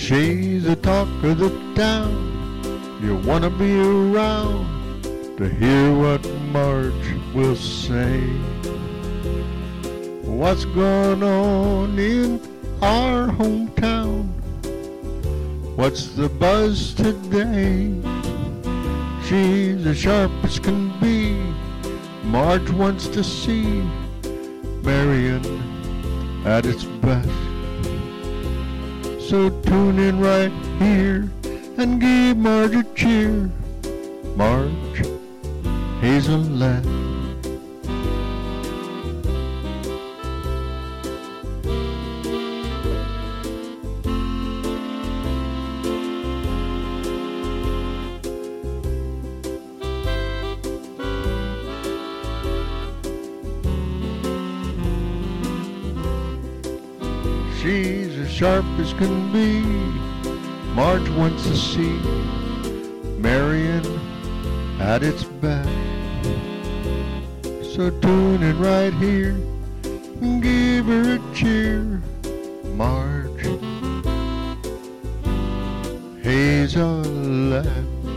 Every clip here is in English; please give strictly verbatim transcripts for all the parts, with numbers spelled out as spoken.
She's the talk of the town. You wanna be around to hear what Marge will say. What's going on in our hometown? What's the buzz today? She's as sharp as can be. Marge wants to see Marion at its best. So tune in right here and give Marge a cheer. Marge Hazelett. She's as sharp as can be. Marge wants to see Marion at its best. So tune in right here and give her a cheer. Marge Hazelett.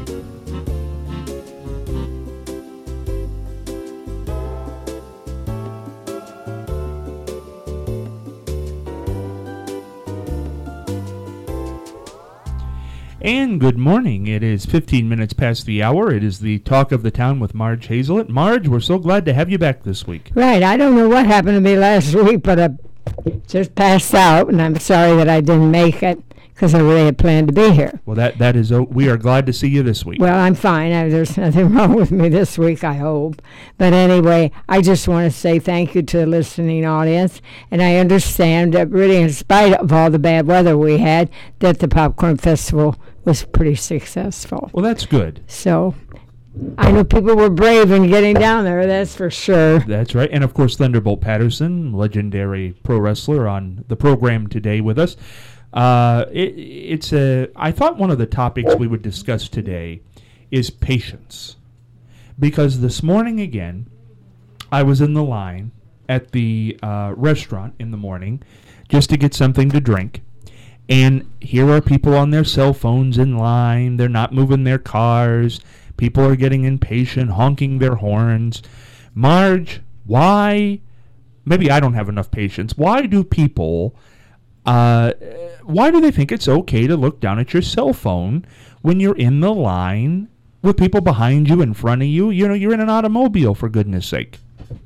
And good morning. It is fifteen minutes past the hour. It is the Talk of the Town with Marge Hazelett. Marge, we're so glad to have you back this week. Right. I don't know what happened to me last week, but I just passed out, and I'm sorry that I didn't make it because I really had planned to be here. Well, that that is. Oh, we are glad to see you this week. Well, I'm fine. I, there's nothing wrong with me this week, I hope. But anyway, I just want to say thank you to the listening audience, and I understand that really, in spite of all the bad weather we had, that the Popcorn Festival was pretty successful. Well, that's good. So I know people were brave in getting down there, that's for sure. That's right. And, of course, Thunderbolt Patterson, legendary pro wrestler, on the program today with us. Uh, it, it's a. I thought one of the topics we would discuss today is patience. Because this morning, again, I was in the line at the uh, restaurant in the morning just to get something to drink. And here are people on their cell phones in line. They're not moving their cars. People are getting impatient, honking their horns. Marge, why? Maybe I don't have enough patience. Why do people, uh, why do they think it's okay to look down at your cell phone when you're in the line with people behind you, in front of you? You know, you're in an automobile, for goodness sake.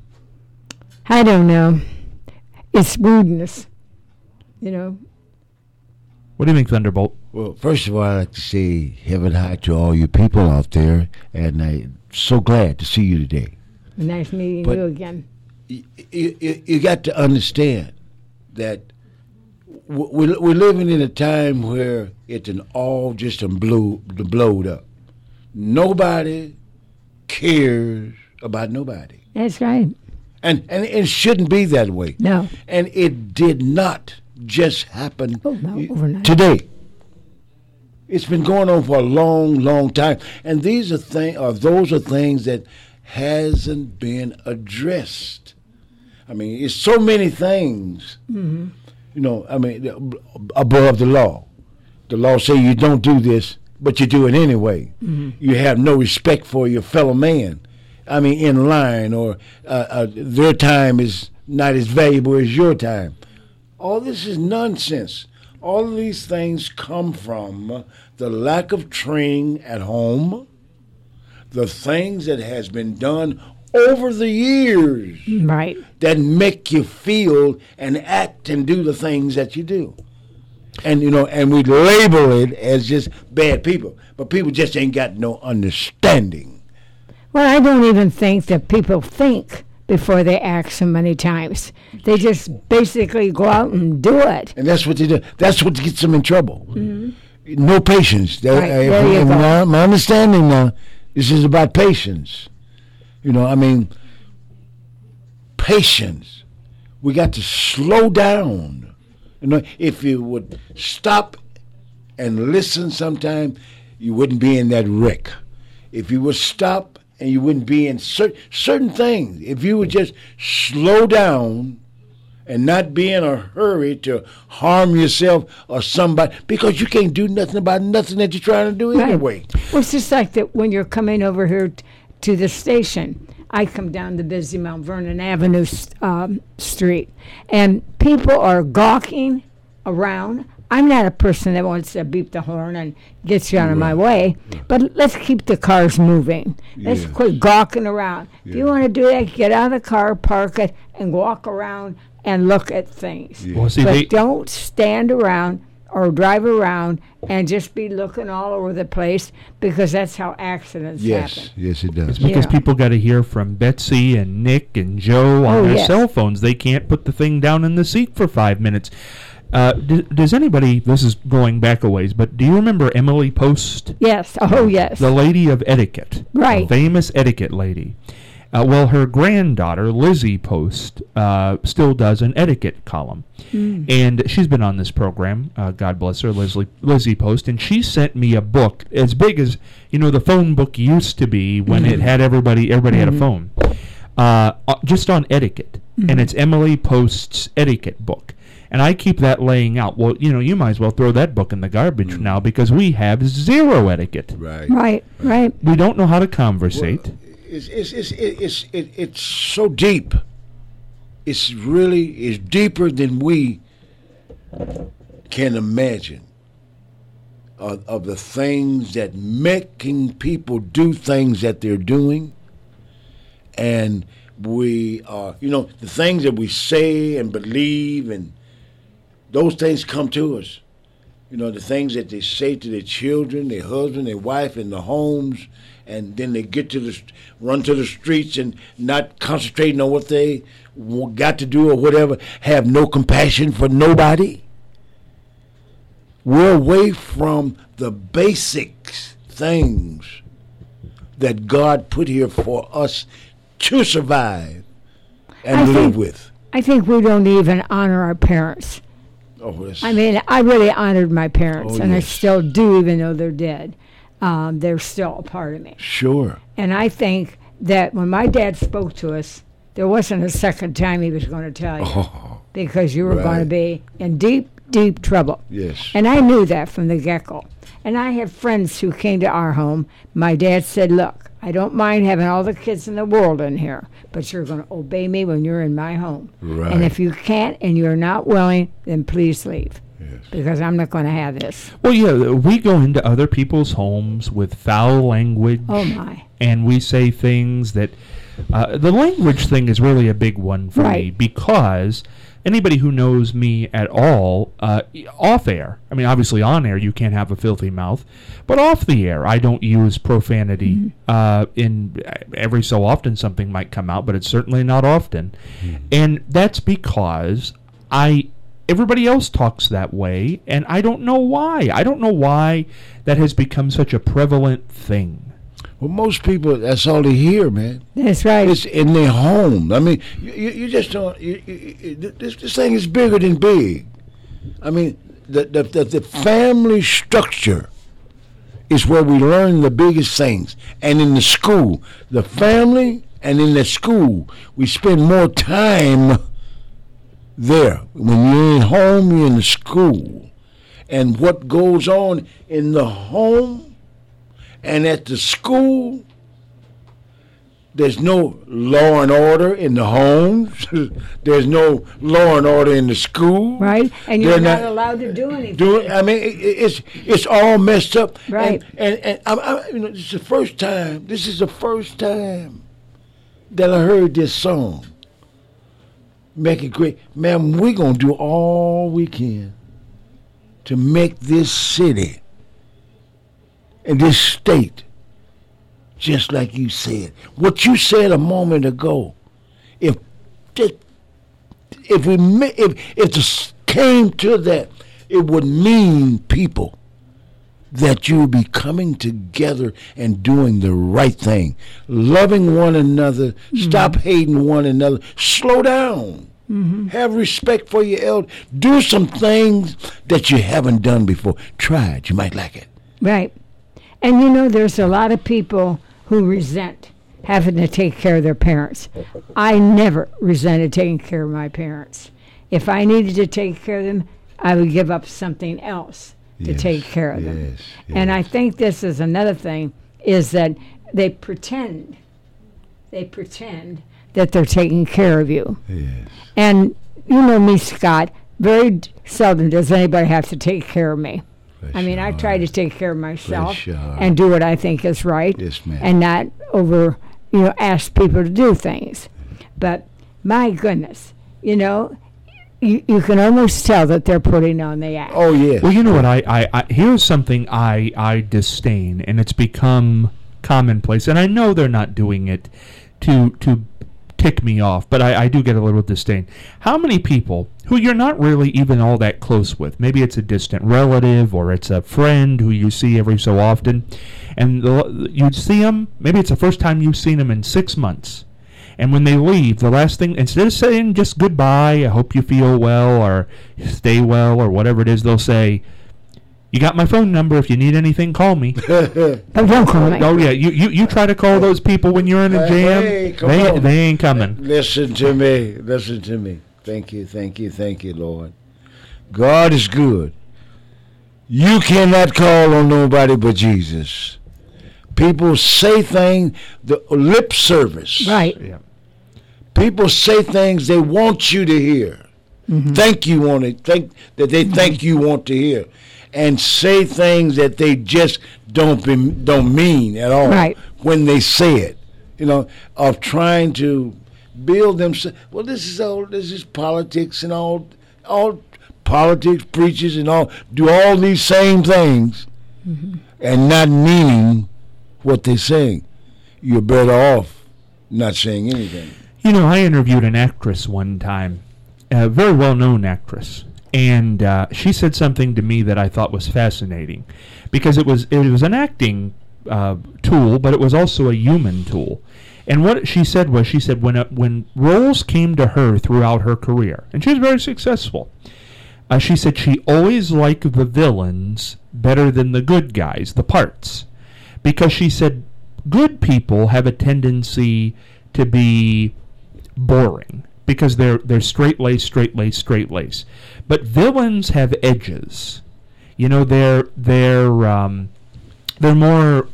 I don't know. It's rudeness, you know. What do you think, Thunderbolt? Well, first of all, I'd like to say heaven high to all you people out there, and I'm so glad to see you today. Nice meeting But you again. You, you, you got to understand that we're, we're living in a time where it's an all just and blew, blowed up. Nobody cares about nobody. That's right. And, and it shouldn't be that way. No. And it did not just happen Oh, no, overnight. today. It's been going on for a long, long time, and these are thing, or those are things that hasn't been addressed. I mean, it's so many things. Mm-hmm. You know, I mean, above the law. The law say you don't do this, but you do it anyway. Mm-hmm. You have no respect for your fellow man. I mean, in line, or uh, uh, their time is not as valuable as your time. All this is nonsense. All of these things come from the lack of training at home, the things that has been done over the years, right, that make you feel and act and do the things that you do. And, you know, and we label it as just bad people, but people just ain't got no understanding. Well, I don't even think that people think before they act so many times. They just basically go out and do it. And that's what they do. That's what gets them in trouble. Mm-hmm. No patience. Right, uh, there you go. My, my understanding now, this is about patience. You know, I mean, patience. We got to slow down. You know, if you would stop and listen sometime, you wouldn't be in that wreck. If you would stop and you wouldn't be in cer- certain things. If you would just slow down and not be in a hurry to harm yourself or somebody, because you can't do nothing about nothing that you're trying to do Right. anyway. Well, it's just like that when you're coming over here t- to the station. I come down the busy Mount Vernon Avenue um, street, and people are gawking around. I'm not a person that wants to beep the horn and gets you out of my way, but let's keep the cars moving. Let's Yeah. quit gawking around. If you Yeah. want to do that, get out of the car, park it, and walk around and look at things. Yeah. Well, see, But they, don't stand around or drive around and just be looking all over the place, because that's how accidents Yes, happen. yes, it it's does. because Yeah. people got to hear from Betsy and Nick and Joe on Oh, their yes. cell phones. They can't put the thing down in the seat for five minutes. Uh, d- does anybody, this is going back a ways, but do you remember Emily Post? Yes. Oh, yes. The lady of etiquette. Right. A famous etiquette lady. Uh, well, her granddaughter, Lizzie Post, uh, still does an etiquette column. Mm. And she's been on this program, uh, God bless her, Lizzie, Lizzie Post, and she sent me a book as big as, you know, the phone book used to be when Mm-hmm. it had everybody, everybody had a phone, uh, uh, just on etiquette. Mm-hmm. And it's Emily Post's etiquette book. And I keep that laying out. Well, you know, you might as well throw that book in the garbage now, because we have zero etiquette. Right. Right. Right. We don't know how to conversate. It's it's it's it's it, it's so deep. It's really it's deeper than we can imagine. Of, of the things that making people do things that they're doing, and we are, you know, the things that we say and believe, and those things come to us. You know, the things that they say to their children, their husband, their wife, in the homes, and then they get to the, st- run to the streets and not concentrating on what they w- got to do or whatever, have no compassion for nobody. We're away from the basic things that God put here for us to survive and I live think- with. I think we don't even honor our parents. Oh, that's, I mean, I really honored my parents, Oh, and I yes. still do, even though they're dead. Um, they're still a part of me. sure. And I think that when my dad spoke to us, there wasn't a second time he was going to tell you, Oh, because you were going to right. be in deep, deep trouble. yes. And I knew that from the get-go. And I had friends who came to our home. My dad said, look, I don't mind having all the kids in the world in here, but you're going to obey me when you're in my home. Right. And if you can't and you're not willing, then please leave, Yes. because I'm not going to have this. Well, yeah, we go into other people's homes with foul language. Oh, my. And we say things that uh, the language thing is really a big one for me, Right. because anybody who knows me at all, uh, off air, I mean, obviously on air you can't have a filthy mouth, but off the air I don't use profanity. Mm-hmm. Uh, in every so often something might come out, but it's certainly not often, and that's because I. Everybody else talks that way, and I don't know why. I don't know why that has become such a prevalent thing. Well, most people, that's all they hear, man. That's right. It's in their home. I mean, you, you, you just don't. You, you, you, this, this thing is bigger than big. I mean, the, the the the family structure is where we learn the biggest things, and in the school, the family, and in the school, we spend more time there. When you're in home, you're in the school, and what goes on in the home and at the school. There's no law and order in the homes. There's no law and order in the school. Right? And you're They're not, not allowed to do anything. Doing, I mean, it, it- it's it's all messed up. Right. And and, and I'm, I'm, you know, this is the first time. This is the first time that I heard this song. Make it great, man. We're gonna do all we can to make this city and this state, just like you said. What you said a moment ago, if just, if we ma- if if this came to that, it would mean, people, that you would be coming together and doing the right thing, loving one another, stop hating one another, slow down. Have respect for your elder. Do some things that you haven't done before. Try it. You might like it. Right. And you know, there's a lot of people who resent having to take care of their parents. I never resented taking care of my parents. if I needed to take care of them, I would give up something else to Yes, take care of them. yes, And I yes. think this is another thing, is that they pretend, they pretend that they're taking care of you. Yes. And you know me, Scott, very d- seldom does anybody have to take care of me. Bless I mean, your I try to heart. take care of myself Bless your heart. and do what I think is right, Yes, ma'am. and not over, you know, ask people to do things. But my goodness, you know, you, you can almost tell that they're putting on the act. Oh, yes. Well, you know what? I, I, I here's something I I disdain, and it's become commonplace. And I know they're not doing it to to tick me off, but I, I do get a little disdain. How many people who you're not really even all that close with, maybe it's a distant relative or it's a friend who you see every so often, and the, you see them, maybe it's the first time you've seen them in six months. And when they leave, the last thing, instead of saying just goodbye, I hope you feel well or stay well or whatever it is, they'll say, you got my phone number. If you need anything, call me. But don't call me. Oh, yeah. You, you, you try to call those people when you're in a jam, Hey, come they, on. they ain't coming. Listen to me. Listen to me. Thank you, thank you, thank you, Lord. God is good. You cannot call on nobody but Jesus. People say things, the lip service. Right. Yeah. People say things they want you to hear. Think you want it. Think that they think you want to hear, and say things that they just don't be, don't mean at all. Right. When they say it, you know, of trying to build themselves. Well, this is all. This is politics and all. All politics preachers and all do all these same things, and not meaning what they're saying. You're better off not saying anything. You know, I interviewed an actress one time, a very well-known actress, and uh, she said something to me that I thought was fascinating, because it was it was an acting uh, tool, but it was also a human tool. And what she said was, she said when uh, when roles came to her throughout her career, and she was very successful, uh, she said she always liked the villains better than the good guys, the parts, because she said good people have a tendency to be boring because they're they're straight lace, straight lace, straight lace. But villains have edges. You know, they're they're um, they're more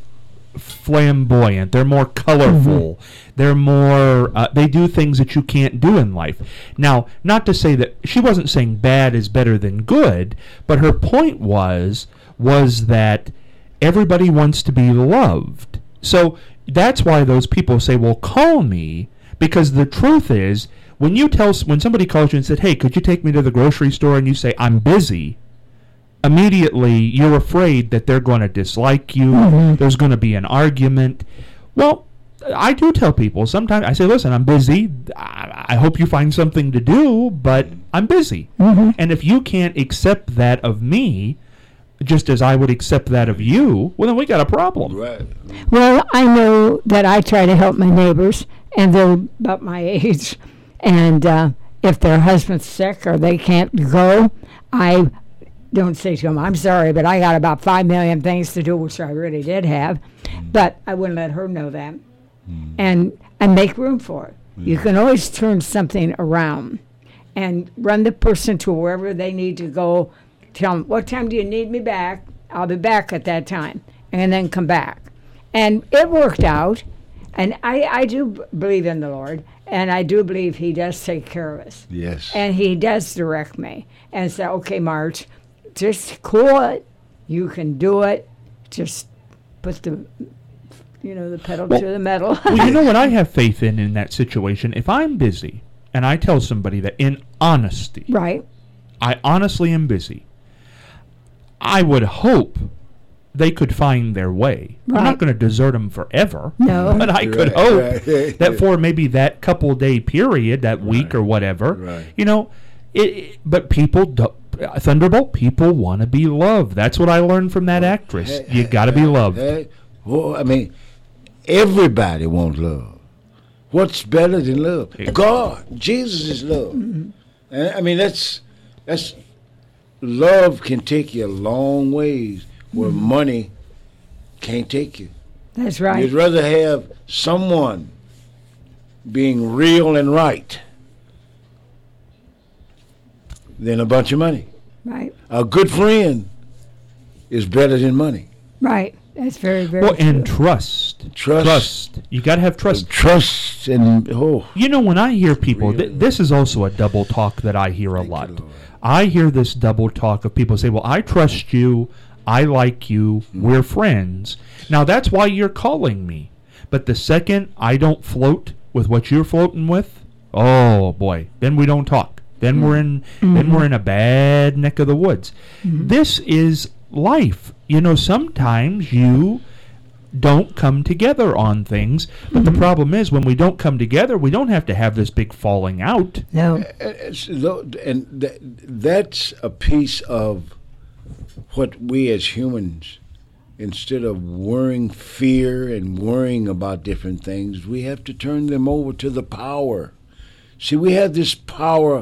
flamboyant. They're more colorful. Mm-hmm. They're more. Uh, they do things that you can't do in life. Now, not to say that she wasn't saying bad is better than good, but her point was was that everybody wants to be loved. So that's why those people say, "Well, call me." Because the truth is, when you tell when somebody calls you and said, "Hey, could you take me to the grocery store?" and you say, "I'm busy," immediately you're afraid that they're going to dislike you. Mm-hmm. There's going to be an argument. Well, I do tell people sometimes. I say, "Listen, I'm busy. I, I hope you find something to do, but I'm busy." Mm-hmm. And if you can't accept that of me, just as I would accept that of you, well, then we got a problem. Right. Well, I know that I try to help my neighbors, and they're about my age. And uh, if their husband's sick or they can't go, I don't say to them, "I'm sorry, but I got about five million things to do," which I really did have. Mm. But I wouldn't let her know that. Mm. And I make room for it. Mm. You can always turn something around and run the person to wherever they need to go. Tell them, "What time do you need me back? I'll be back at that time." And then come back. And it worked out. And I, I do b- believe in the Lord, and I do believe He does take care of us. Yes. And He does direct me and say, "Okay, Marge, just cool it. You can do it. Just put the, you know, the pedal well, to the metal." Well, you know what I have faith in in that situation? If I'm busy and I tell somebody that in honesty, Right. I honestly am busy, I would hope they could find their way. Right. I'm not going to desert them forever. No. But I could Right, hope right. that for maybe that couple day period, that week Right. or whatever, Right. you know, it, it, but people, do, Thunderbolt, people want to be loved. That's what I learned from that actress. Hey, You got to be loved. Hey, well, I mean, everybody wants love. What's better than love? Yeah. God, Jesus is love. Mm-hmm. And, I mean, that's that's love can take you a long ways where mm-hmm. money can't take you. That's right. You'd rather have someone being real and right than a bunch of money. Right. A good friend is better than money. Right. That's very, very Well, true. and trust. Trust. Trust. You got to have trust. Trust and, oh. You know, when I hear people, Really? th- this is also a double talk that I hear a Thank you, lot. Lord. I hear this double talk of people say, well, I trust you, I like you, Mm. we're friends. Now, that's why you're calling me. But the second I don't float with what you're floating with, oh, boy, then we don't talk. Then we're in Mm-hmm. then we're in a bad neck of the woods. This is life. You know, sometimes you don't come together on things, but the problem is when we don't come together, we don't have to have this big falling out. No. It's lo- and th- that's a piece of what we as humans, instead of worrying fear and worrying about different things, we have to turn them over to the power. See, we have this power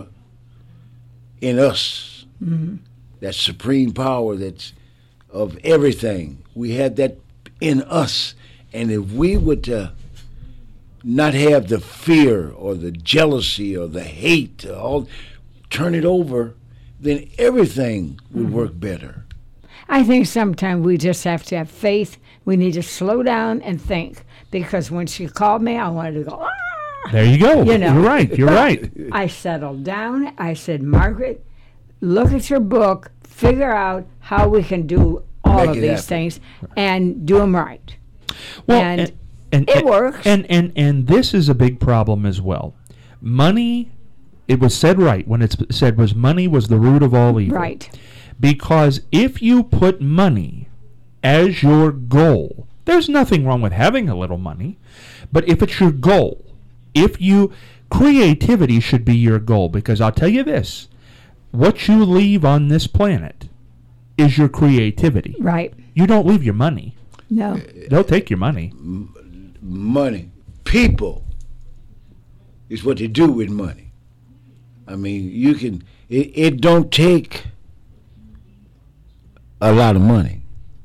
in us, that supreme power that's of everything. We have that in us, and if we were to not have the fear or the jealousy or the hate, or all turn it over, then everything would work better. I think sometimes we just have to have faith. We need to slow down and think. Because when she called me, I wanted to go, ah! There you go. You know. You're right. You're But right. I settled down. I said, Margaret, look at your book, figure out how we can do all Make of it these happen. things and do them right. Well, and and, and it and- works. And, and and this is a big problem as well. Money, it was said right when it's said was money was the root of all evil. Right. Because if you put money as your goal, there's nothing wrong with having a little money, but if it's your goal, if you creativity should be your goal, because I'll tell you this, what you leave on this planet is your creativity. Right. You don't leave your money. No. They'll take your money. Money, people, is what they do with money. I mean, you can. It, it don't take a lot of money,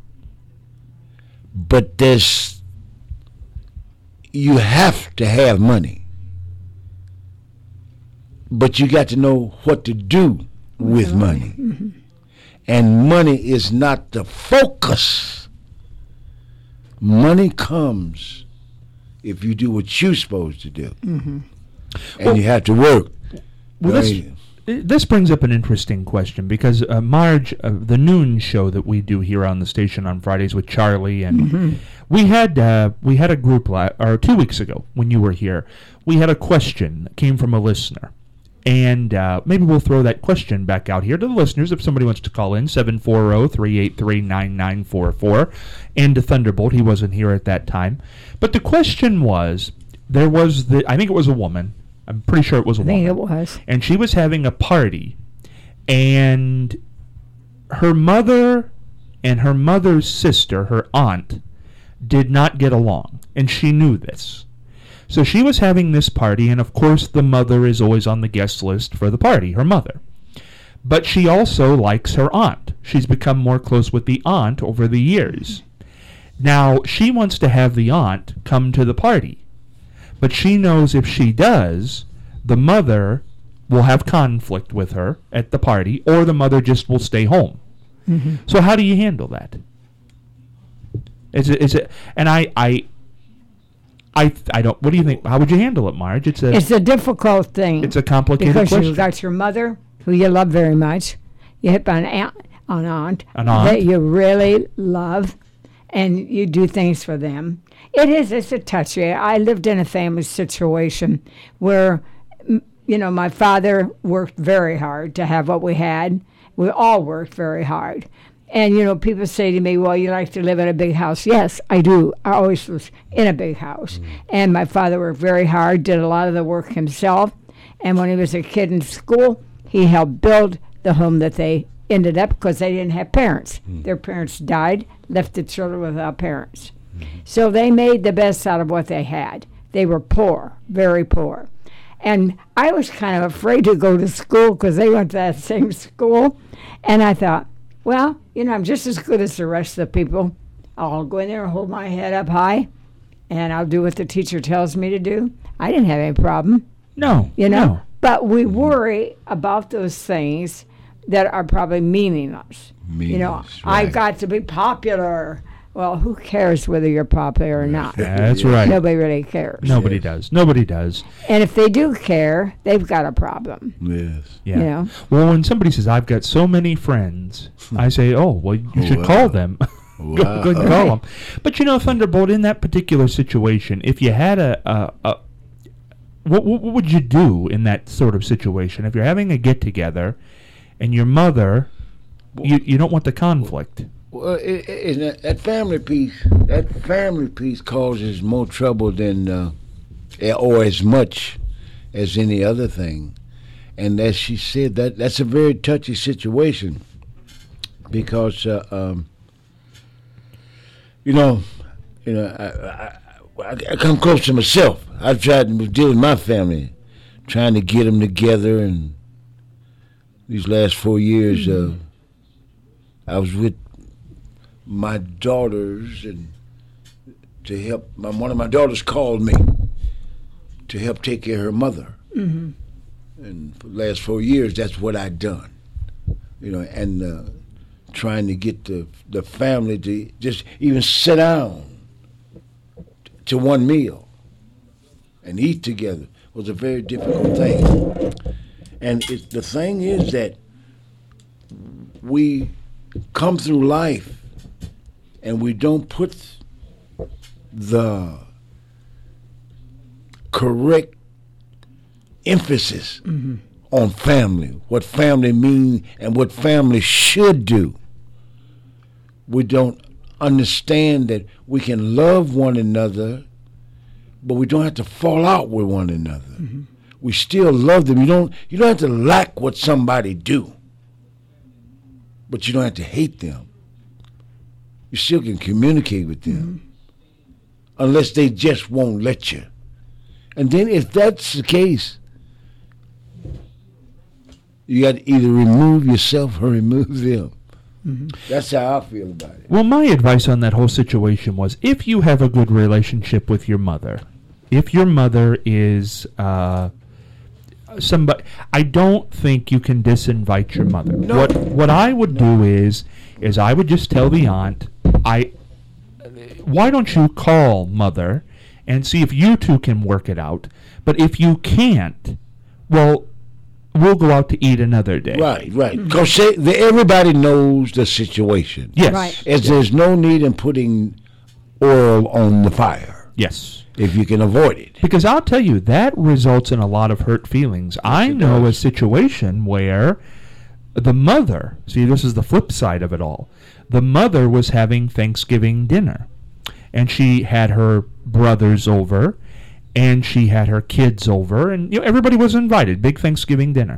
but there's. You have to have money, but you got to know what to do with money, and money is not the focus. Money comes if you do what you're supposed to do, and Well- you have to work. Well, this, Right. this brings up an interesting question because uh, Marge, uh, the noon show that we do here on the station on Fridays with Charlie, and we had uh, we had a group la- or two weeks ago when you were here. We had a question that came from a listener, and uh, maybe we'll throw that question back out here to the listeners if somebody wants to call in seven four zero, three eight three, nine nine four four, and to Thunderbolt. He wasn't here at that time, but the question was there was the I think it was a woman. I'm pretty sure it was a I think woman. it was. And she was having a party, and her mother and her mother's sister, her aunt, did not get along, and she knew this. So she was having this party, and of course the mother is always on the guest list for the party, her mother. But she also likes her aunt. She's become more close with the aunt over the years. Now, she wants to have the aunt come to the party. But she knows if she does, the mother will have conflict with her at the party, or the mother just will stay home. Mm-hmm. So how do you handle that? Is it? Is it? And I, I, I, I don't. What do you think? How would you handle it, Marge? It's a. It's a difficult thing. It's a complicated because question. you've got your mother, who you love very much. You have an aunt, an aunt, An aunt. that you really love, and you do things for them. It is. It's a touchy. I lived in a family situation where, m- you know, my father worked very hard to have what we had. We all worked very hard. And, you know, people say to me, well, you like to live in a big house. Yes, I do. I always was in a big house. And my father worked very hard, did a lot of the work himself. And when he was a kid in school, he helped build the home that they ended up because they didn't have parents. Their parents died, left the children without parents. So they made the best out of what they had. They were poor, very poor. And I was kind of afraid to go to school because they went to that same school. And I thought, well, you know, I'm just as good as the rest of the people. I'll go in there and hold my head up high, and I'll do what the teacher tells me to do. I didn't have any problem. no. You know, No. But we worry about those things that are probably meaningless. You know, Meaningless, I right. got to be popular. Well, who cares whether you're popular or not? That's right. Nobody really cares. Nobody Yes. does. Nobody does. And if they do care, they've got a problem. Yes. Yeah. You know? Well, when somebody says, I've got so many friends, I say, oh, well, you should Wow. call them. Go, Wow. go and call them. But, you know, Thunderbolt, in that particular situation, if you had a, a, a what, what would you do in that sort of situation? If you're having a get-together and your mother, you, you don't want the conflict. Well, it, it, it, that family piece, that family piece causes more trouble than, uh, eh, or as much as any other thing. And as she said, that that's a very touchy situation because, uh, um, you know, you know, I, I, I come close to myself. I've tried to deal with my family, trying to get them together, and these last four years, uh, I was with my daughters, and to help my one of my daughters called me to help take care of her mother. Mm-hmm. And for the last four years, that's what I'd done. You know, and uh, trying to get the the family to just even sit down to one meal and eat together was a very difficult thing. And it, the thing is that we come through life and we don't put the correct emphasis Mm-hmm. on family, what family means and what family should do. We don't understand that we can love one another, but we don't have to fall out with one another. Mm-hmm. We still love them. You don't you don't have to like what somebody do, but you don't have to hate them. You still can communicate with them, Mm-hmm. unless they just won't let you. And then if that's the case, you got to either remove yourself or remove them. Mm-hmm. That's how I feel about it. Well, my advice on that whole situation was if you have a good relationship with your mother, if your mother is uh, somebody, I don't think you can disinvite your mother. No. What what I would do is is I would just tell the aunt, I why don't you call mother and see if you two can work it out. But if you can't, well, we'll go out to eat another day. Right, right. Because everybody knows the situation. Yes. Right. As there's no need in putting oil on the fire Yes. if you can avoid it. Because I'll tell you, that results in a lot of hurt feelings. I it know does. a situation where the mother, see, this is the flip side of it all. The mother was having Thanksgiving dinner, and she had her brothers over, and she had her kids over, and you know everybody was invited, big Thanksgiving dinner.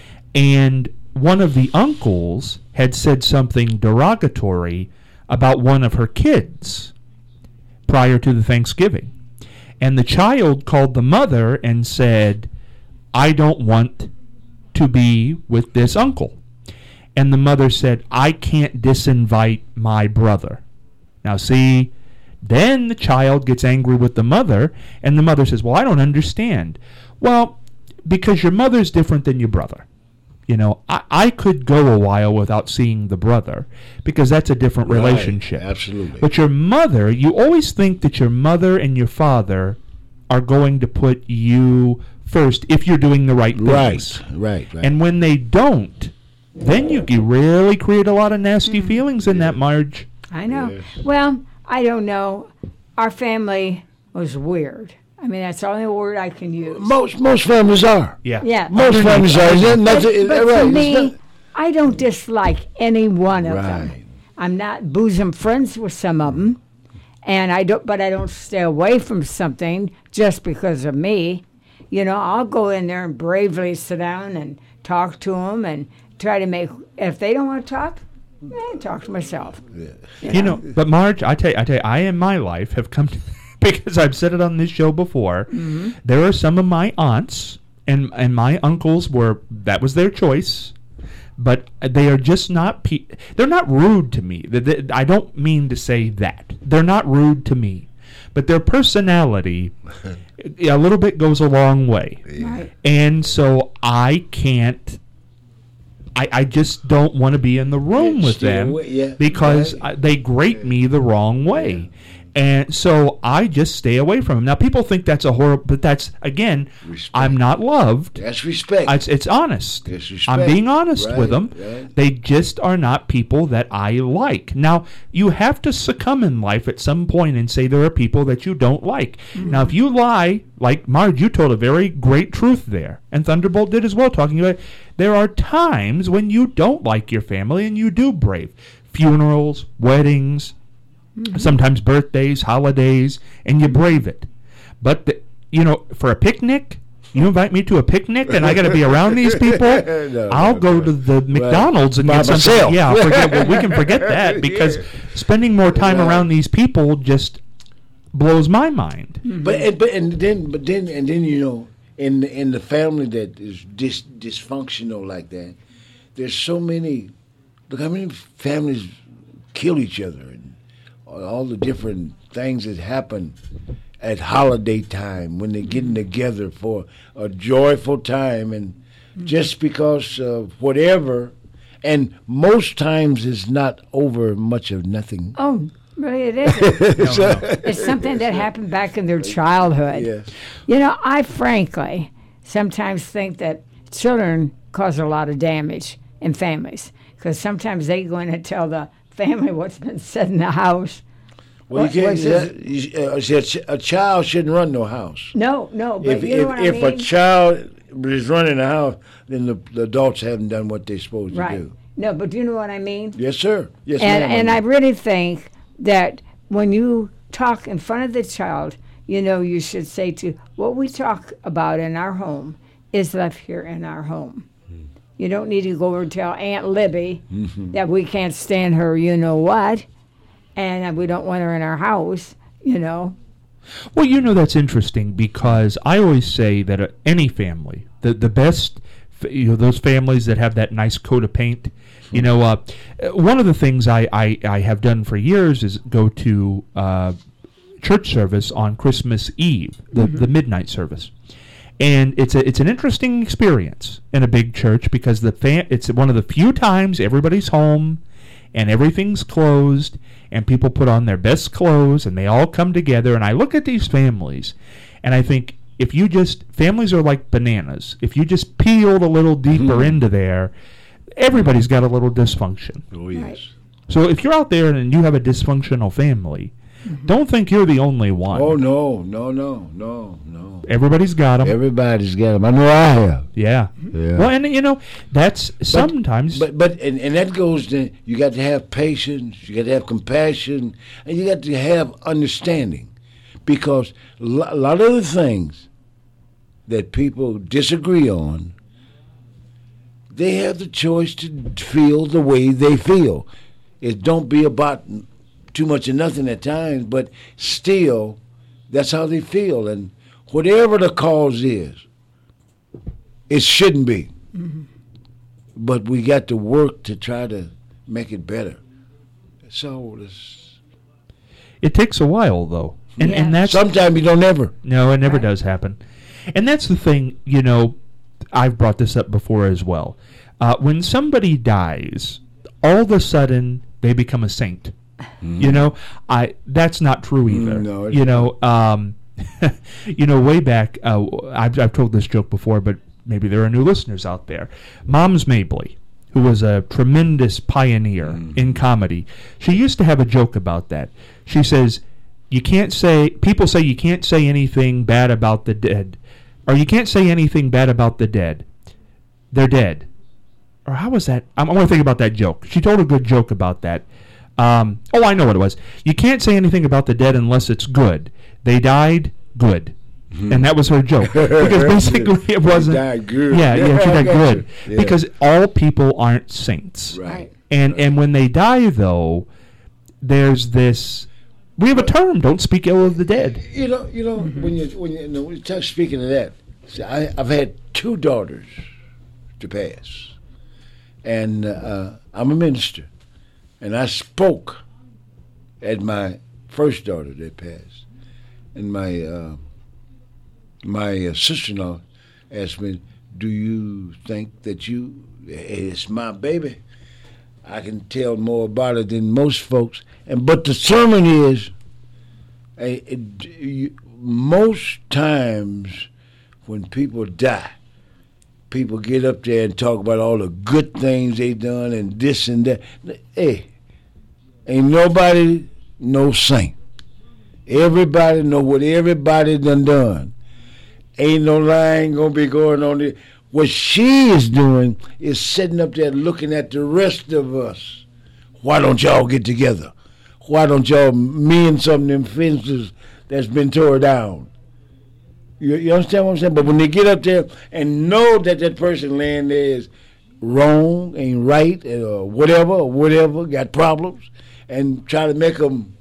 And one of the uncles had said something derogatory about one of her kids prior to the Thanksgiving. And the child called the mother and said, I don't want to be with this uncle. And the mother said, I can't disinvite my brother. Now see, then the child gets angry with the mother, and the mother says, well, I don't understand. Well, because your mother's different than your brother. You know, I, I could go a while without seeing the brother because that's a different Right, relationship. absolutely. But your mother, you always think that your mother and your father are going to put you first if you're doing the right things. Right, right, right. And when they don't, then you can really create a lot of nasty feelings in that marriage. I know. Yes. Well, I don't know. Our family was weird. I mean, that's the only word I can use. most most families are. Yeah. Yeah. Most families are. Isn't But, that, but right, for it's me, not- I don't dislike any one of them. Right. I'm not bosom friends with some of them, and I don't. But I don't stay away from something just because of me. You know, I'll go in there and bravely sit down and talk to them and try to make. If they don't want to talk, eh, talk to myself. You know, but Marge, I tell you, I tell you, I in my life have come to, because I've said it on this show before. Mm-hmm. There are some of my aunts and and my uncles were that was their choice, but they are just not. Pe- they're not rude to me. They- they- I don't mean to say that they're not rude to me, but their personality a little bit goes a long way. Right. And so I can't, I, I just don't want to be in the room Yeah, with stay them away, yeah, because right. I, they grate me the wrong way. And so I just stay away from them. Now, people think that's a horrible, but that's, again, Respect. I'm not loved. That's respect. It's, it's honest. That's respect. I'm being honest Right, with them. right. They just are not people that I like. Now, you have to succumb in life at some point and say there are people that you don't like. Mm-hmm. Now, if you lie, like Marge, you told a very great truth there, and Thunderbolt did as well, talking about there are times when you don't like your family and you do brave funerals, weddings, mm-hmm. sometimes birthdays, holidays, and you brave it. But, the, you know, for a picnic, you invite me to a picnic and I got to be around these people, no, I'll no, go no. to the McDonald's and By get something. myself. Yeah, forget, well, we can forget that because spending more time Right. around these people just blows my mind. But and, but and then but then and then you know in the, in the family that is dis, dysfunctional like that, there's so many. Look how many families kill each other and all the different things that happen at holiday time when they're getting together for a joyful time and just because of whatever, and most times it's not over much of nothing. Oh, really, it isn't. No, no. It's something that happened back in their childhood. Yes. You know, I frankly sometimes think that children cause a lot of damage in families because sometimes they go in and tell the family what's been said in the house. Well, What- you what's can't. You, uh, see, a, ch- a child shouldn't run no house. No, no, but If you know if, what I if mean? a child is running a house, then the, the adults haven't done what they're supposed right. to do. No, but do you know what I mean? Yes, sir. Yes, and ma'am. and I really think that when you talk in front of the child, you know, you should say to what we talk about in our home is left here in our home. You don't need to go over and tell Aunt Libby that we can't stand her, you know what, and that we don't want her in our house, you know. Well, you know, that's interesting because I always say that uh, any family, the the best, f- you know, those families that have that nice coat of paint, you know, uh, uh, one of the things I, I, I have done for years is go to uh, church service on Christmas Eve, the, the midnight service. And it's a it's an interesting experience in a big church because the fa- it's one of the few times everybody's home and everything's closed and people put on their best clothes and they all come together and I look at these families and I think if you just families are like bananas. If you just peeled a little deeper into there, everybody's got a little dysfunction. Oh, yes. Right. So if you're out there and you have a dysfunctional family, don't think you're the only one. Oh, no, no, no, no, no. Everybody's got them. Everybody's got them. I know I have. Yeah. Yeah. Well, and you know, that's sometimes. But but and, and that goes to you got to have patience, you got to have compassion, and you got to have understanding, because a lo- a lot of the things that people disagree on, they have the choice to feel the way they feel. It don't be about too much of nothing at times, but still, that's how they feel, and whatever the cause is, it shouldn't be. Mm-hmm. But we got to work to try to make it better. So it's, it takes a while, though, and Yeah. and that's sometimes you don't ever. no, it never Right. does happen, and that's the thing. You know, I've brought this up before as well. Uh, when somebody dies, all of a sudden they become a saint. You know, I that's not true either. Mm, no, it's you know, um, you know, way back, uh, I've I've told this joke before, but maybe there are new listeners out there. Moms Mabley, who was a tremendous pioneer Mm. in comedy, she used to have a joke about that. She says, "You can't say people say you can't say anything bad about the dead, or you can't say anything bad about the dead. They're dead." Or how was that? I'm, I want to think about that joke. She told a good joke about that. Um, oh, I know what it was. You can't say anything about the dead unless it's good. They died, good. And that was her joke. Because basically it wasn't. died good. Yeah, yeah, she I died got good. you. Yeah. Because all people aren't saints. Right. And and when they die, though, there's this. We have a term. Don't speak ill of the dead. You know, you know when you when you, you know, when you talk, speaking of that, see, I, I've had two daughters to pass, and uh, I'm a minister, and I spoke at my first daughter that passed, and my uh, my uh, sister-in-law asked me, "Do you think that you? It's my baby. I can tell more about it than most folks." And but the sermon is, a, it, you, most times when people die, people get up there and talk about all the good things they done and this and that. Hey, ain't nobody no saint. Everybody know what everybody done done. Ain't no lying gonna be going on there. What she is doing is sitting up there looking at the rest of us. Why don't y'all get together? Why don't y'all mend some of them fences that's been torn down? You, you understand what I'm saying? But when they get up there and know that that person laying there is wrong, ain't right, or whatever, or whatever, got problems, and try to make them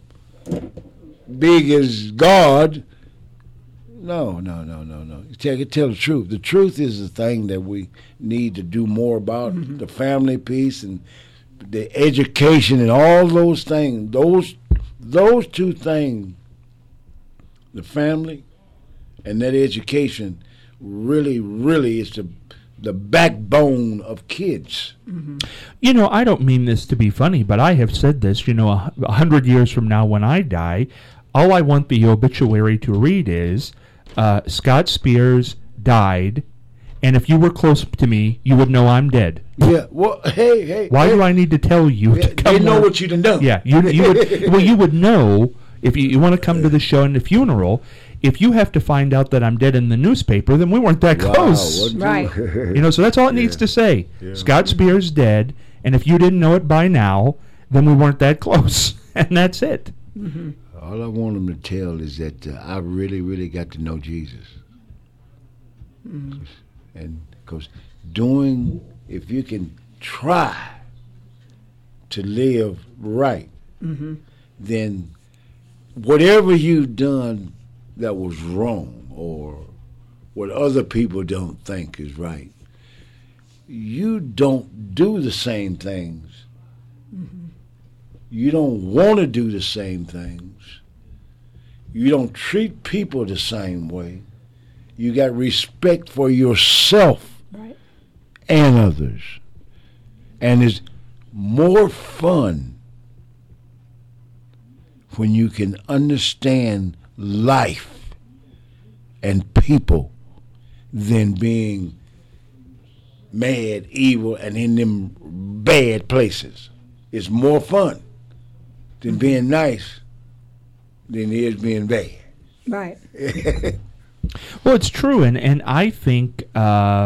big as God, no, no, no, no, no. Tell, tell the truth. The truth is the thing that we need to do more about, mm-hmm. the family piece and the education and all those things. Those, those two things, the family and that education, really, really is the the backbone of kids. Mm-hmm. You know, I don't mean this to be funny, but I have said this, you know, a, a hundred years from now when I die, all I want the obituary to read is, uh, Scott Spears died, and if you were close to me, you would know I'm dead. Yeah, well, hey, hey. Why hey. do I need to tell you Yeah, to come? they know on? what you done done. Yeah, you, you would, well, you would know if you, you want to come to the show and the funeral. If you have to find out that I'm dead in the newspaper, then we weren't that Wow, close. Right. You know, so that's all it needs Yeah. to say. Yeah. Scott Spears dead, and if you didn't know it by now, then we weren't that close, and that's it. Mm-hmm. All I want them to tell is that uh, I really, really got to know Jesus. Mm. And because doing, if you can try to live right, mm-hmm. then whatever you've done that was wrong or what other people don't think is right, you don't do the same things. Mm-hmm. You don't want to do the same things. You don't treat people the same way. You got respect for yourself right. and others. And it's more fun when you can understand life and people than being mad, evil, and in them bad places. It's more fun than being nice than it is being bad. Right. Well, it's true, and, and I think uh,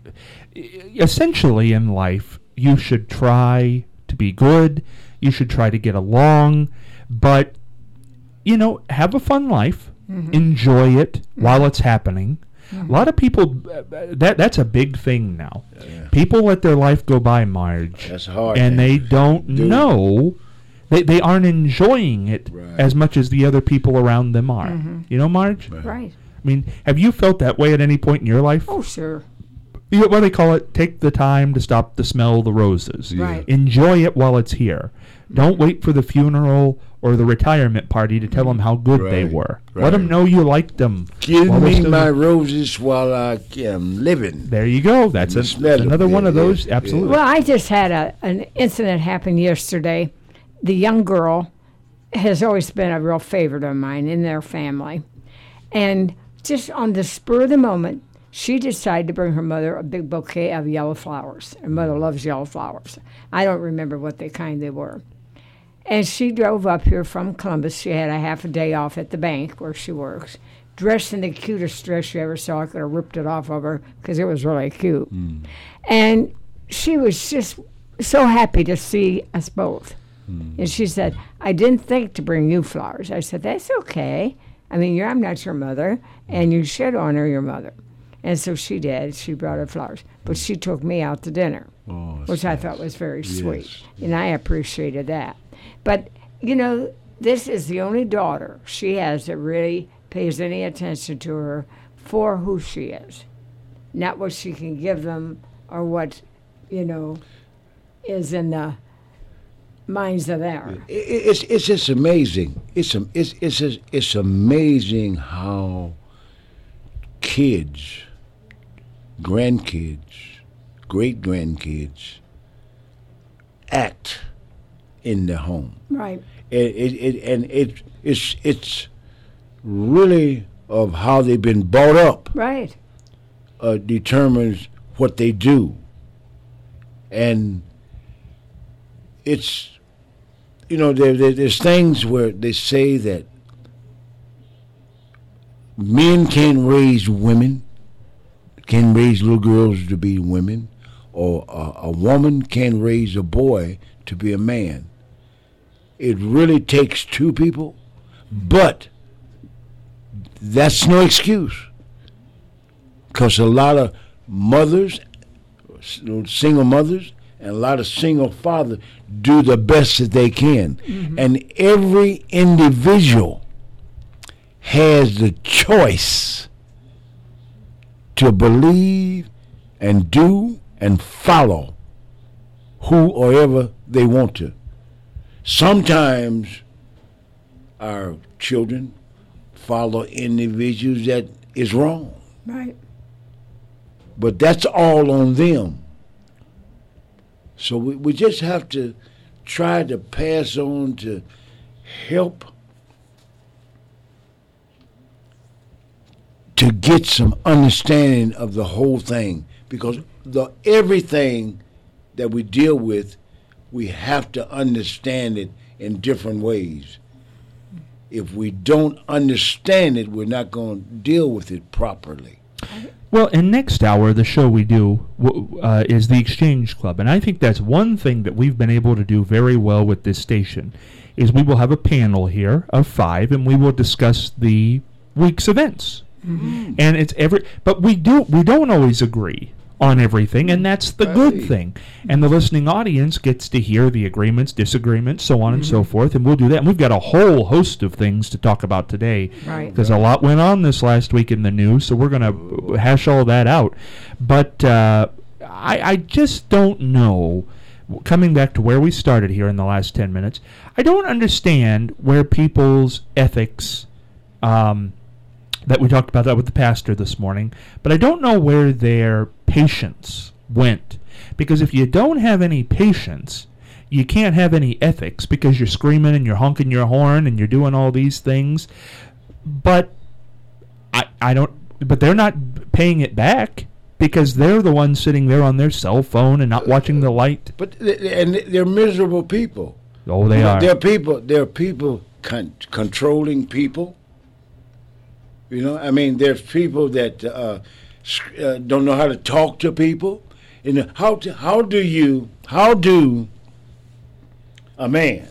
essentially in life, you should try to be good, you should try to get along, but, you know, have a fun life, mm-hmm. enjoy it mm-hmm. while it's happening. Mm-hmm. A lot of people, uh, that that's a big thing now. Yeah. People let their life go by, Marge. That's hard. And man. they don't Dude. know, they, they aren't enjoying it right. as much as the other people around them are. Mm-hmm. You know, Marge? Right. Right. I mean, have you felt that way at any point in your life? Oh, sure. You know, what do they call it? Take the time to stop the smell of the roses. Yeah. Right. Enjoy it while it's here. Don't wait for the funeral or the retirement party to tell them how good Right. they were. Right. Let them know you liked them. Give while they're me still my here. roses while I am living. There you go. That's a, Smell them. another one Yeah, of those. yeah, Absolutely. Well, I just had a an incident happen yesterday. The young girl has always been a real favorite of mine in their family. And just on the spur of the moment, she decided to bring her mother a big bouquet of yellow flowers. Her mother loves yellow flowers. I don't remember what the kind they were. And she drove up here from Columbus. She had a half a day off at the bank where she works, dressed in the cutest dress you ever saw. I could have ripped it off of her because it was really cute. Mm. And she was just so happy to see us both. Mm. And she said, I didn't think to bring you flowers. I said, that's okay. I mean, you're, I'm not your mother, and you should honor your mother. And so she did. She brought her flowers. But she took me out to dinner, Oh, which I nice. thought was very Yes. sweet. And I appreciated that. But, you know, this is the only daughter she has that really pays any attention to her for who she is, not what she can give them or what, you know, is in the minds are there. It, it's it's just amazing. It's it's it's just, it's amazing how kids, grandkids, great grandkids act in their home. Right. It, it, it and it it's it's really of how they've been brought up. Right. Uh, determines what they do, and it's you know there, there there's things where they say that men can raise women, can raise little girls to be women, or a, a woman can raise a boy to be a man. It really takes two people, but that's no excuse. Because a lot of mothers, single mothers, and a lot of single fathers do the best that they can. Mm-hmm. And every individual has the choice to believe and do and follow who or ever they want to. Sometimes our children follow individuals that is wrong. Right. But that's all on them. So we, we just have to try to pass on to help to get some understanding of the whole thing, because the everything that we deal with, we have to understand it in different ways. If we don't understand it, we're not going to deal with it properly. Well, and next hour, the show we do uh, is the Exchange Club, and I think that's one thing that we've been able to do very well with this station, is we will have a panel here of five, and we will discuss the week's events. Mm-hmm. And it's every, but we do we don't always agree on everything, and that's the good thing. And the listening audience gets to hear the agreements, disagreements, so on mm-hmm. and so forth, and we'll do that. And we've got a whole host of things to talk about today, right? Because a lot went on this last week in the news, so we're going to hash all that out. But uh, I, I just don't know, coming back to where we started here in the last ten minutes, I don't understand where people's ethics, um, that we talked about that with the pastor this morning, but I don't know where their patience went. Because if you don't have any patience, you can't have any ethics, because you're screaming and you're honking your horn and you're doing all these things. But I I don't but they're not paying it back, because they're the ones sitting there on their cell phone and not watching the light. But and they're miserable people. Oh, they you know, are. They're people. They're people con- controlling people. You know, I mean, there's people that uh, uh, don't know how to talk to people. You know, how to, how do you how do a man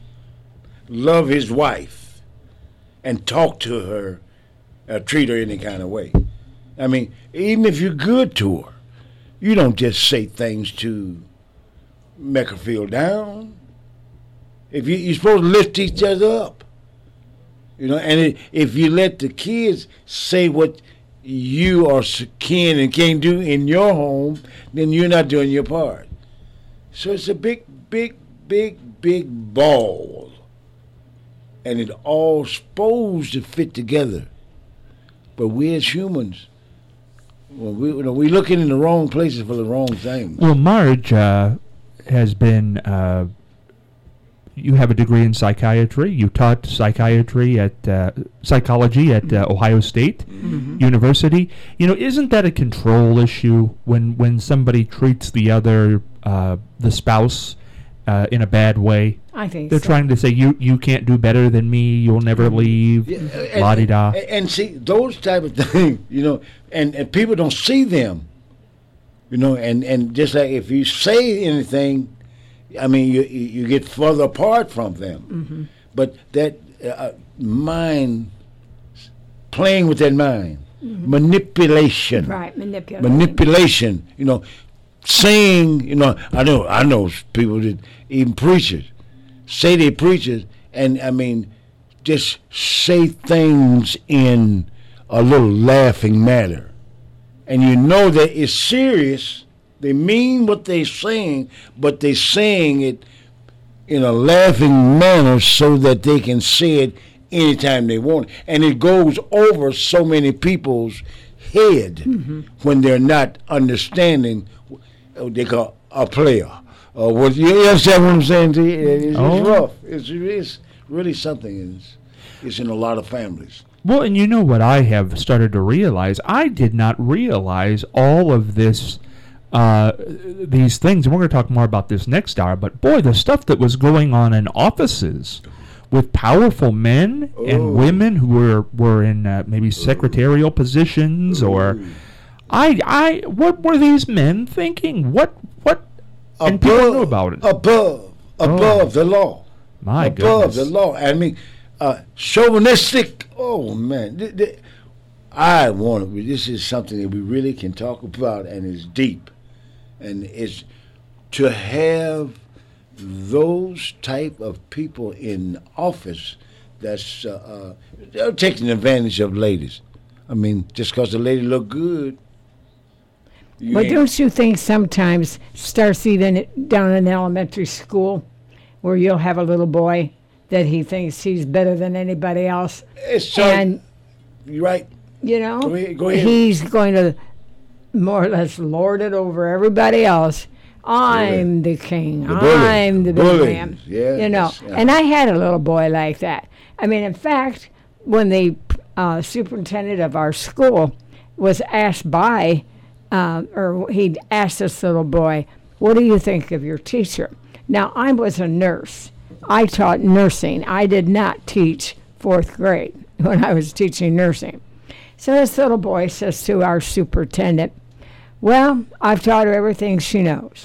love his wife and talk to her, uh, treat her any kind of way? I mean, even if you're good to her, you don't just say things to make her feel down. If you, you're supposed to lift each other up. You know, and it, if you let the kids say what you are can and can't do in your home, then you're not doing your part. So it's a big, big, big, big ball. And it all supposed to fit together. But we as humans, well, we, you know, we're looking in the wrong places for the wrong things. Well, Marge uh, has been... Uh, You have a degree in psychiatry. You taught psychiatry at uh, psychology at uh, Ohio State mm-hmm. University. You know, isn't that a control issue when when somebody treats the other uh, the spouse uh, in a bad way? I think they're so. trying to say you you can't do better than me. You'll never leave. Yeah, la di da. And, and see those type of things. You know, and, and people don't see them. You know, and, and just like if you say anything, I mean, you you get further apart from them. Mm-hmm. But that uh, mind, playing with that mind, mm-hmm. manipulation, right? Manipulation, manipulation. You know, saying, you know, I know, I know people that even preachers say they preachers, and I mean, just say things in a little laughing manner, and you know that it's serious. They mean what they're saying, but they're saying it in a laughing manner so that they can say it anytime they want. And it goes over so many people's head mm-hmm. when they're not understanding what they call a player. Uh, what, you understand what I'm saying to you? It's, oh. it's rough. It's, it's really something. It's, it's in a lot of families. Well, and you know what I have started to realize? I did not realize all of this, uh, these things, and we're going to talk more about this next hour, but boy, the stuff that was going on in offices with powerful men oh. and women who were, were in uh, maybe secretarial positions oh. or... I, I, what were these men thinking? What, what, above, and people knew about it. Above, above oh. the law. My above goodness. the law. I mean, uh, chauvinistic, oh man. Th- th- I want to, this is something that we really can talk about and it's deep. And it's to have those type of people in office that's uh, uh, they're taking advantage of ladies. I mean, just because the lady look good. But don't you think sometimes starts even down in elementary school where you'll have a little boy that he thinks he's better than anybody else? It's so, and you're right. You know, go ahead, go ahead. He's going to more or less lord it over everybody else. I'm yeah. the king. The I'm the big bully. man. Yeah, you know, yeah. And I had a little boy like that. I mean, in fact, when the uh, superintendent of our school was asked by, uh, or he asked this little boy, what do you think of your teacher? Now, I was a nurse. I taught nursing. I did not teach fourth grade when I was teaching nursing. So this little boy says to our superintendent, well, I've taught her everything she knows.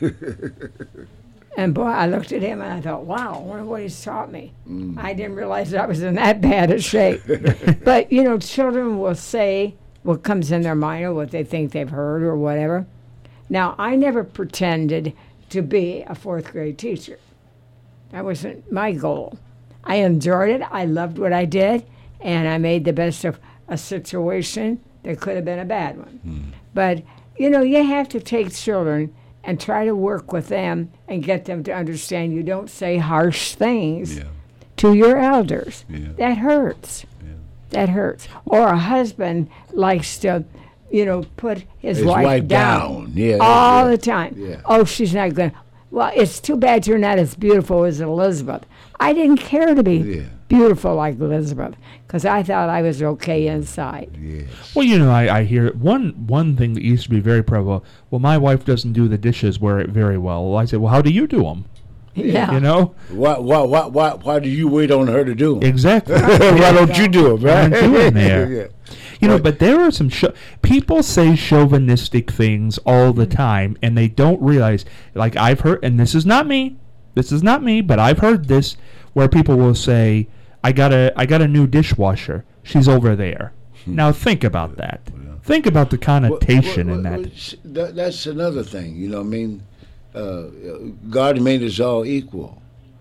And boy, I looked at him and I thought, wow, I wonder what he's taught me. Mm. I didn't realize I was in that bad a shape. But, you know, children will say what comes in their mind or what they think they've heard or whatever. Now, I never pretended to be a fourth grade teacher. That wasn't my goal. I enjoyed it. I loved what I did. And I made the best of a situation that could have been a bad one. Mm. But, you know, you have to take children and try to work with them and get them to understand you don't say harsh things yeah. to your elders. Yeah. That hurts. Yeah. That hurts. Or a husband likes to, you know, put his, his wife, wife down, down. Yeah, all yeah. the time. Yeah. Oh, she's not going to. Well, it's too bad you're not as beautiful as Elizabeth. I didn't care to be yeah. beautiful like Elizabeth because I thought I was okay inside. Yes. Well, you know, I, I hear one one thing that used to be very prevalent. Well, my wife doesn't do the dishes very well. Well, I said, well, how do you do them? Yeah. You know? Why, why, why, why, why do you wait on her to do them? Exactly. Why don't you do them, right? Aren't you in there? yeah. You know, but there are some sho- people say chauvinistic things all the time, and they don't realize. Like I've heard, and this is not me. This is not me, but I've heard this where people will say, "I got a, I got a new dishwasher. She's over there." Hmm. Now think about that. Yeah. Think about the connotation well, well, well, in that. that. That's another thing. You know, what I mean, uh, God made us all equal.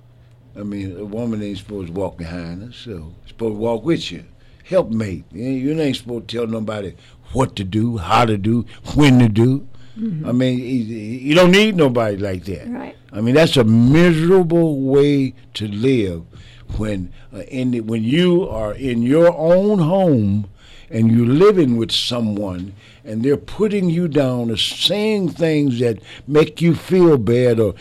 I mean, a woman ain't supposed to walk behind us, so she's supposed to walk with you. Helpmate. You ain't supposed to tell nobody what to do, how to do, when to do. Mm-hmm. I mean, you don't need nobody like that. Right. I mean, that's a miserable way to live when uh, in the, when you are in your own home and you're living with someone and they're putting you down or saying things that make you feel bad or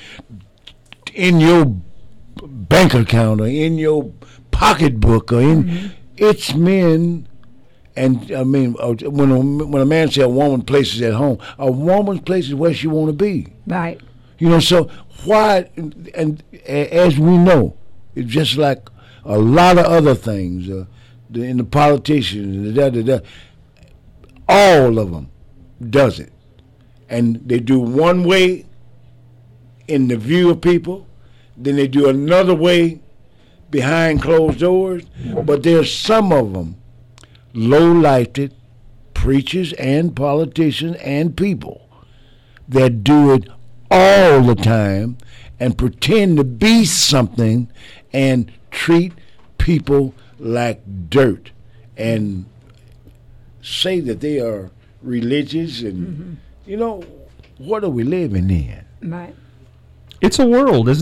in your bank account or in your pocketbook or in... Mm-hmm. It's men, and I mean, uh, when a, when a man says a woman places at home, a woman's place is where she want to be. Right. You know, so why, and, and as we know, it's just like a lot of other things, uh, the, in the politicians, da, da, da, all of them does it. And they do one way in the view of people, then they do another way behind closed doors, but there's some of them, low-lifted preachers and politicians and people that do it all the time and pretend to be something and treat people like dirt and say that they are religious and, mm-hmm. you know, what are we living in? Right. It's a world, isn't it?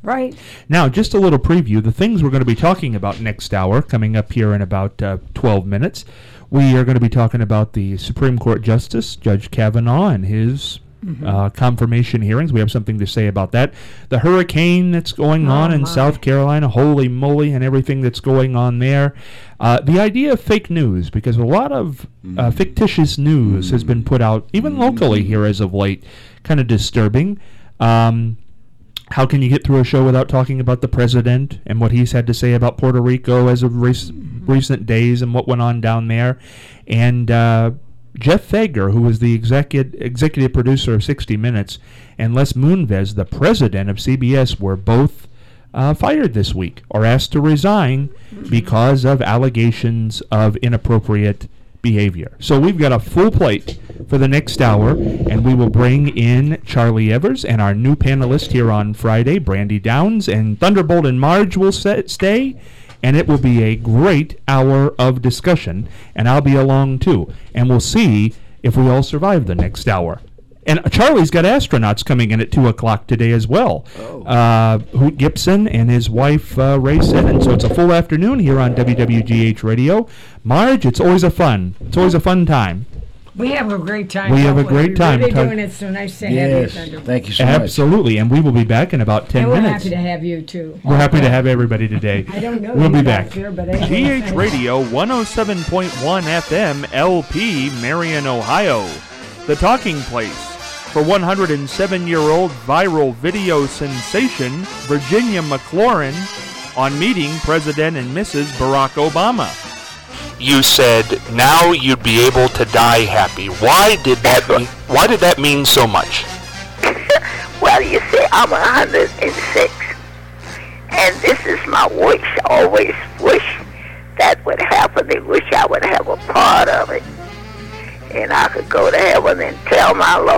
Right. Now, just a little preview. The things we're going to be talking about next hour, coming up here in about uh, twelve minutes, we are going to be talking about the Supreme Court Justice, Judge Kavanaugh, and his mm-hmm. uh, confirmation hearings. We have something to say about that. The hurricane that's going oh on in my. South Carolina, holy moly, and everything that's going on there. Uh, the idea of fake news, because a lot of uh, fictitious news has been put out, even locally here as of late, kind of disturbing. Um, how can you get through a show without talking about the president and what he's had to say about Puerto Rico as of rec- recent days and what went on down there? And uh, Jeff Fager, who was the executive executive producer of sixty minutes, and Les Moonves, the president of C B S, were both uh, fired this week or asked to resign because of allegations of inappropriate behavior. So we've got a full plate for the next hour, and we will bring in Charlie Evers and our new panelist here on Friday, Brandy Downs, and Thunderbolt and Marge will set, stay, and it will be a great hour of discussion, and I'll be along too, and we'll see if we all survive the next hour. And Charlie's got astronauts coming in at two o'clock today as well. Oh. Uh, Hoot Gibson and his wife, uh, Ray Simmons. So it's a full afternoon here on W W G H Radio. Marge, it's always a fun. It's always a fun time. We have a great time. We have a great time. We're really doing it so nice to yes. have you, Thunderbolt. Thank you so much. Absolutely, and we will be back in about ten and we're minutes. We're happy to have you, too. We're happy to have everybody today. I don't know. We'll be back. Here, but G H Radio one oh seven point one F M L P, Marion, Ohio. The Talking Place. For one hundred seven-year-old viral video sensation Virginia McLaurin on meeting President and Missus Barack Obama. You said now you'd be able to die happy. Why did that mean, why did that mean so much? Well, you see, I'm one hundred six, and this is my wish. I always wish that would happen. I wish I would have a part of it, and I could go to heaven and tell my Lord,